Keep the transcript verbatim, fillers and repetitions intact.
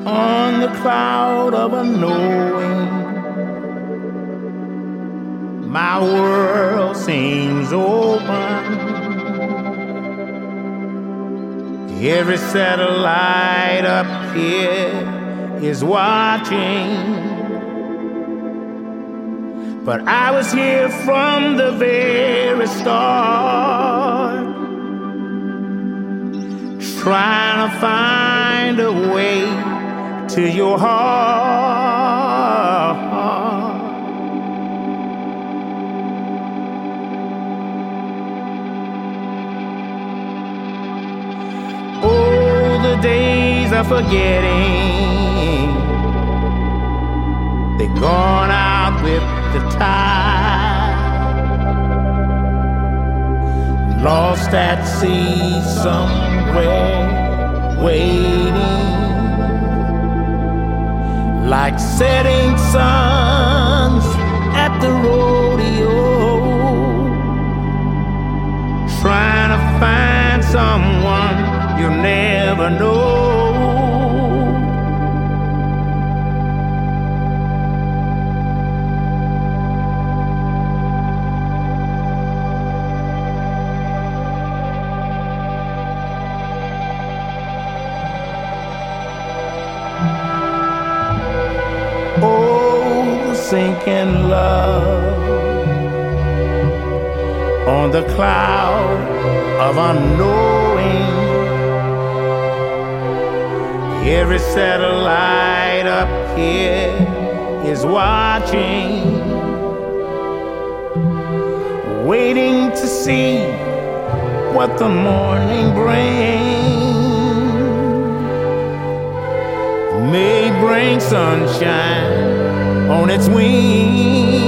on the cloud of unknowing. My world seems open. Every satellite up here is watching. But I was here from the very start, trying to find a way to your heart. Oh, the days of forgetting, they're gone out with the tide. Lost at sea somewhere, waiting like setting suns at the rodeo, trying to find someone you'll never know. Oh, sinking love on the cloud of unknowing. Every satellite up here is watching, waiting to see what the morning brings. May bring sunshine on its wings.